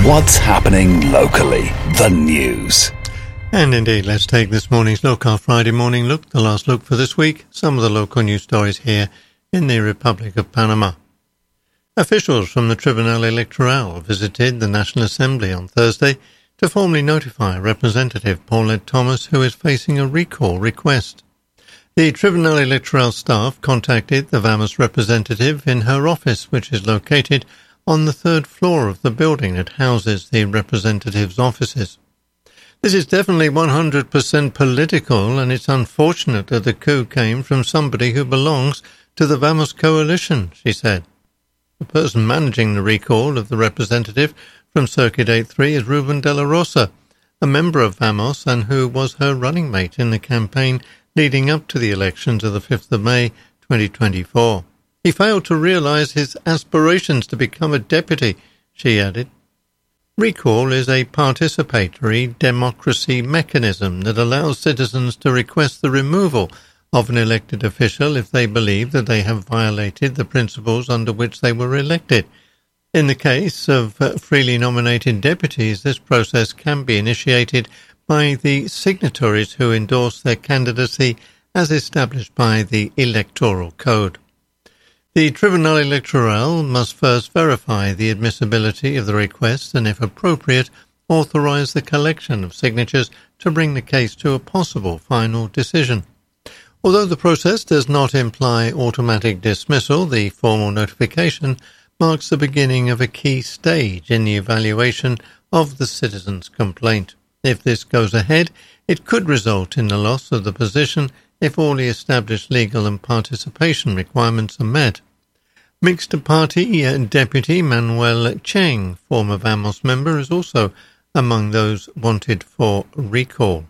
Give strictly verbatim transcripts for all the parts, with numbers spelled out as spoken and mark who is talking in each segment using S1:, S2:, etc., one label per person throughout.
S1: What's happening locally? The news.
S2: And indeed, let's take this morning's look, our Friday morning look, the last look for this week, some of the local news stories here in the Republic of Panama. Officials from the Tribunal Electoral visited the National Assembly on Thursday to formally notify Representative Paulette Thomas, who is facing a recall request. The Tribunal Electoral staff contacted the VAMOS representative in her office, which is located on the third floor of the building that houses the representative's offices. This is definitely one hundred percent political, and it's unfortunate that the coup came from somebody who belongs to the VAMOS coalition, she said. The person managing the recall of the representative from Circuit eighty-three is Ruben de la Rosa, a member of VAMOS and who was her running mate in the campaign leading up to the elections of the fifth of May twenty twenty-four. He failed to realise his aspirations to become a deputy, she added. Recall is a participatory democracy mechanism that allows citizens to request the removal of an elected official if they believe that they have violated the principles under which they were elected. In the case of uh, freely nominated deputies, this process can be initiated by the signatories who endorse their candidacy as established by the Electoral Code. The Tribunal Electoral must first verify the admissibility of the request and, if appropriate, authorize the collection of signatures to bring the case to a possible final decision. Although the process does not imply automatic dismissal, the formal notification marks the beginning of a key stage in the evaluation of the citizen's complaint. If this goes ahead, it could result in the loss of the position if all the established legal and participation requirements are met. Mixed Party Deputy Manuel Cheng, former VAMOS member, is also among those wanted for recall.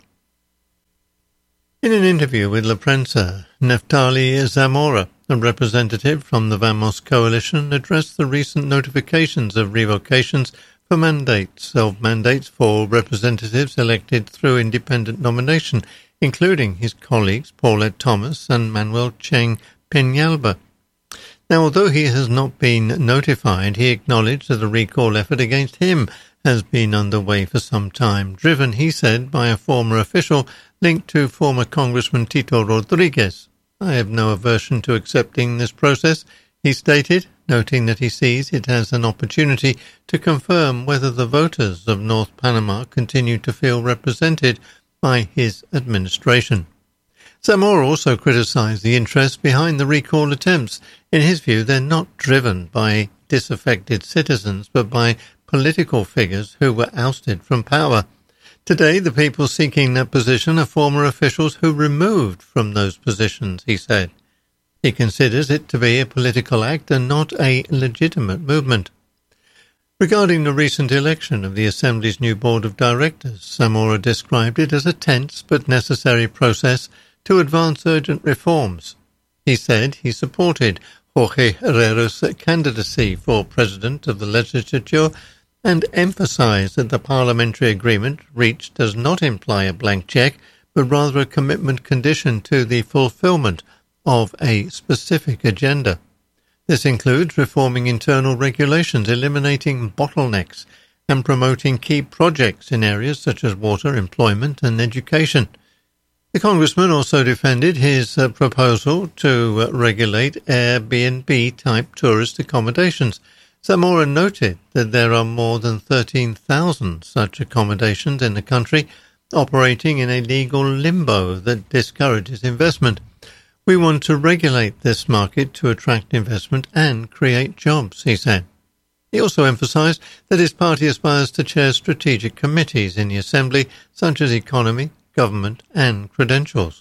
S2: In an interview with La Prensa, Neftali Zamora, a representative from the VAMOS coalition, addressed the recent notifications of revocations for mandates of mandates for representatives elected through independent nomination, including his colleagues Paulette Thomas and Manuel Cheng Peñalba. Now, although he has not been notified, he acknowledged that a recall effort against him has been underway for some time, driven, he said, by a former official linked to former Congressman Tito Rodriguez. I have no aversion to accepting this process, he stated, noting that he sees it as an opportunity to confirm whether the voters of North Panama continue to feel represented by his administration. Zamora also criticized the interest behind the recall attempts. In his view, they're not driven by disaffected citizens, but by political figures who were ousted from power. Today, the people seeking that position are former officials who removed from those positions, he said. He considers it to be a political act and not a legitimate movement. Regarding the recent election of the Assembly's new Board of Directors, Zamora described it as a tense but necessary process to advance urgent reforms. He said he supported Jorge Herrera's candidacy for President of the Legislature and emphasized that the parliamentary agreement reached does not imply a blank check, but rather a commitment conditioned to the fulfillment of a specific agenda. This includes reforming internal regulations, eliminating bottlenecks, and promoting key projects in areas such as water, employment, and education. The congressman also defended his uh, proposal to uh, regulate Airbnb-type tourist accommodations. Zamora noted that there are more than thirteen thousand such accommodations in the country, operating in a legal limbo that discourages investment. We want to regulate this market to attract investment and create jobs, he said. He also emphasized that his party aspires to chair strategic committees in the Assembly, such as economy, government, and credentials.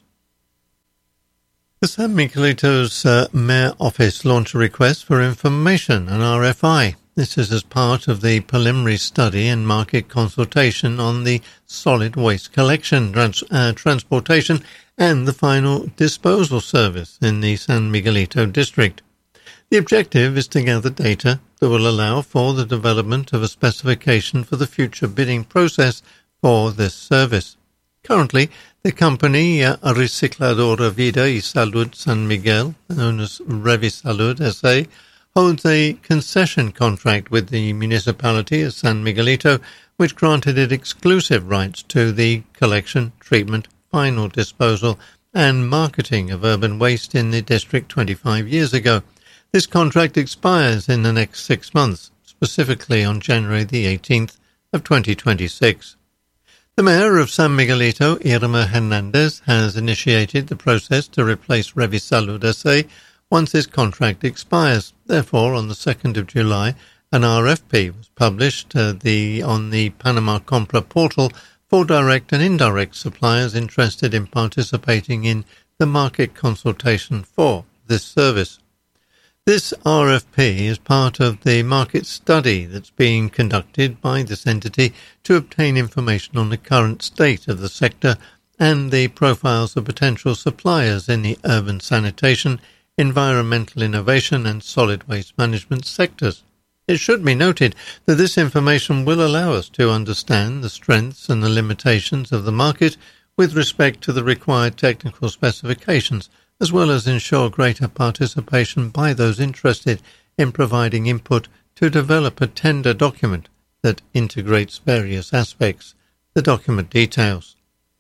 S2: The San Miguelito's uh, Mayor Office launched a request for information, an R F I. This is as part of the preliminary study and market consultation on the solid waste collection, trans- uh, transportation, and the final disposal service in the San Miguelito district. The objective is to gather data that will allow for the development of a specification for the future bidding process for this service. Currently, the company uh, Recicladora Vida y Salud San Miguel, known as Revisalud S A, holds a concession contract with the municipality of San Miguelito, which granted it exclusive rights to the collection, treatment, final disposal and marketing of urban waste in the district twenty-five years ago. This contract expires in the next six months, specifically on January the eighteenth of twenty twenty-six. The mayor of San Miguelito, Irma Hernandez, has initiated the process to replace Revisalud S A once his contract expires. Therefore, on the second of July, an R F P was published uh, the, on the Panama Compra portal for direct and indirect suppliers interested in participating in the market consultation for this service. This R F P is part of the market study that's being conducted by this entity to obtain information on the current state of the sector and the profiles of potential suppliers in the urban sanitation, environmental innovation and solid waste management sectors. It should be noted that this information will allow us to understand the strengths and the limitations of the market with respect to the required technical specifications, as well as ensure greater participation by those interested in providing input to develop a tender document that integrates various aspects. The document details.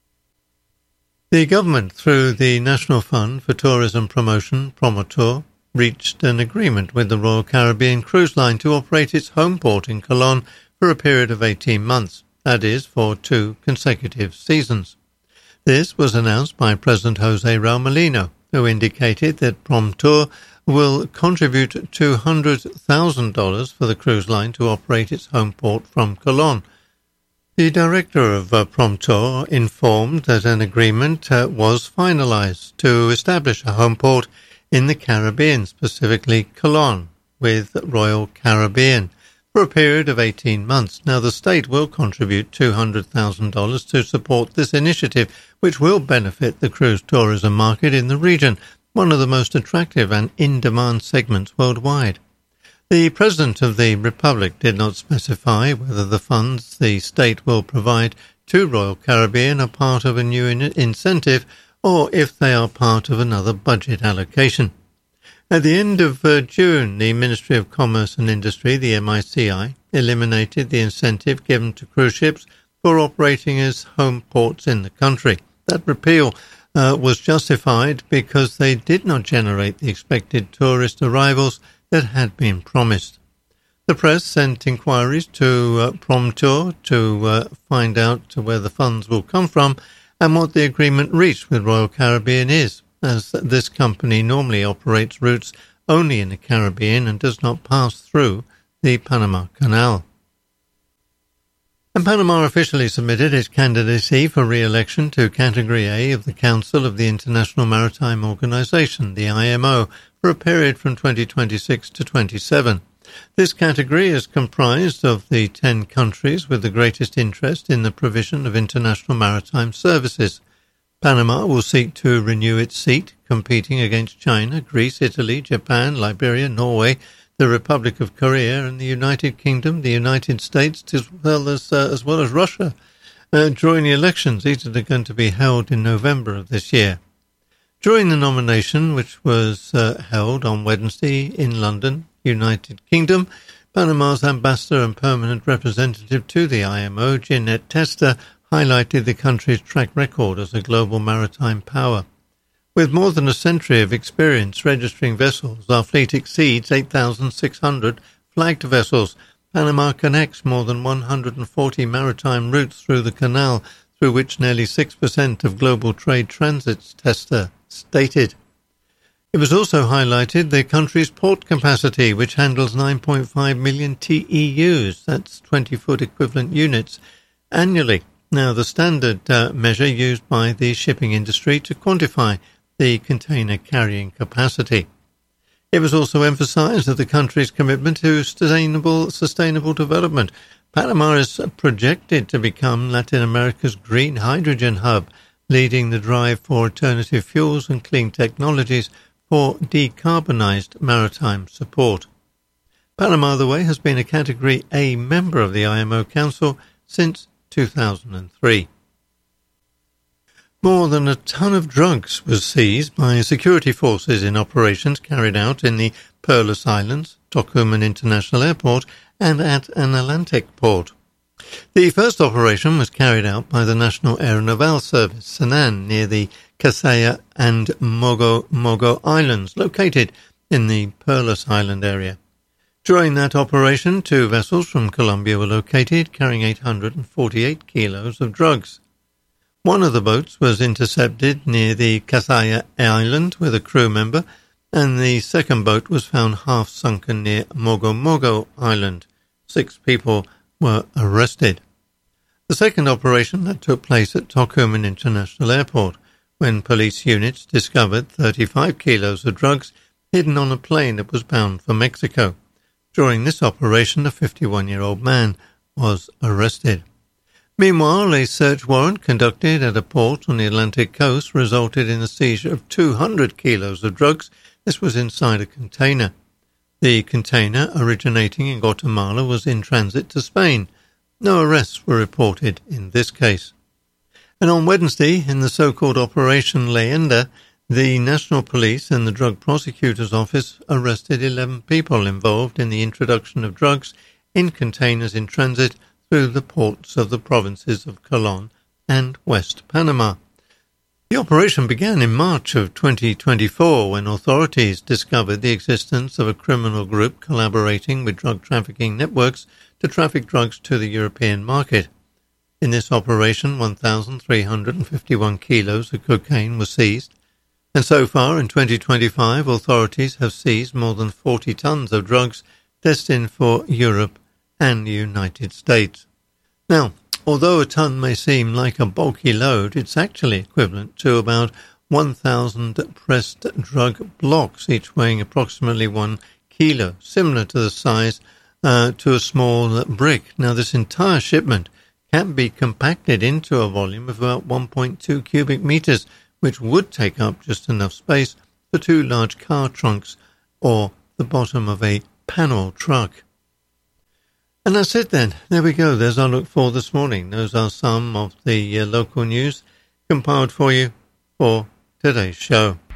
S2: The government, through the National Fund for Tourism Promotion, Promotor, reached an agreement with the Royal Caribbean Cruise Line to operate its home port in Colón for a period of eighteen months, that is, for two consecutive seasons. This was announced by President José Raúl Molino, who indicated that Promotor will contribute two hundred thousand dollars for the cruise line to operate its home port from Colón. The director of uh, Promotor informed that an agreement uh, was finalized to establish a home port in the Caribbean, specifically Colón, with Royal Caribbean, for a period of eighteen months. Now, the state will contribute two hundred thousand dollars to support this initiative, which will benefit the cruise tourism market in the region, one of the most attractive and in-demand segments worldwide. The President of the Republic did not specify whether the funds the state will provide to Royal Caribbean are part of a new in- incentive or if they are part of another budget allocation. At the end of uh, June, the Ministry of Commerce and Industry, the M I C I, eliminated the incentive given to cruise ships for operating as home ports in the country. That repeal uh, was justified because they did not generate the expected tourist arrivals that had been promised. The press sent inquiries to uh, Promotor to uh, find out where the funds will come from and what the agreement reached with Royal Caribbean is, as this company normally operates routes only in the Caribbean and does not pass through the Panama Canal. And Panama officially submitted its candidacy for re-election to Category A of the Council of the International Maritime Organization, the I M O, for a period from twenty twenty-six to twenty-seven. This category is comprised of the ten countries with the greatest interest in the provision of international maritime services. Panama will seek to renew its seat, competing against China, Greece, Italy, Japan, Liberia, Norway, the Republic of Korea, and the United Kingdom, the United States, as well as uh, as well as Russia. Uh, during the elections, these are going to be held in November of this year. During the nomination, which was uh, held on Wednesday in London, United Kingdom, Panama's ambassador and permanent representative to the I M O, Jeanette Testa, highlighted the country's track record as a global maritime power. With more than a century of experience registering vessels, our fleet exceeds eight thousand six hundred flagged vessels. Panama connects more than one hundred forty maritime routes through the canal, through which nearly six percent of global trade transits, Testa stated. It was also highlighted the country's port capacity, which handles nine point five million T E Us, that's twenty-foot equivalent units, annually. Now, the standard uh, measure used by the shipping industry to quantify the container carrying capacity. It was also emphasized that the country's commitment to sustainable sustainable development. Panama is projected to become Latin America's green hydrogen hub, leading the drive for alternative fuels and clean technologies for decarbonized maritime support. Panama, the way, has been a Category A member of the I M O Council since two thousand three. More than a ton of drugs was seized by security forces in operations carried out in the Perlas Islands, Tocumen International Airport, and at an Atlantic port. The first operation was carried out by the National Air Naval Service, Sanan, near the Kasaya and Mogo Mogo Islands, located in the Perlas Island area. During that operation, two vessels from Colombia were located, carrying eight hundred forty-eight kilos of drugs. One of the boats was intercepted near the Kasaya Island with a crew member, and the second boat was found half-sunken near Mogo Mogo Island. Six people were arrested. The second operation that took place at Tocumen International Airport, when police units discovered thirty-five kilos of drugs hidden on a plane that was bound for Mexico. During this operation, a fifty-one-year-old man was arrested. Meanwhile, a search warrant conducted at a port on the Atlantic coast resulted in the seizure of two hundred kilos of drugs. This was inside a container. The container, originating in Guatemala, was in transit to Spain. No arrests were reported in this case. And on Wednesday, in the so-called Operation Leyenda, the National Police and the Drug Prosecutor's Office arrested eleven people involved in the introduction of drugs in containers in transit through the ports of the provinces of Colón and West Panama. The operation began in March of twenty twenty-four when authorities discovered the existence of a criminal group collaborating with drug trafficking networks to traffic drugs to the European market. In this operation, one thousand three hundred fifty-one kilos of cocaine was seized, and so far in twenty twenty-five authorities have seized more than forty tons of drugs destined for Europe and the United States. Now, although a ton may seem like a bulky load, it's actually equivalent to about one thousand pressed drug blocks, each weighing approximately one kilo, similar to the size uh, to a small brick. Now, this entire shipment can be compacted into a volume of about one point two cubic meters, which would take up just enough space for two large car trunks or the bottom of a panel truck. And that's it then. There we go. There's our look for this morning. Those are some of the uh, local news compiled for you for today's show.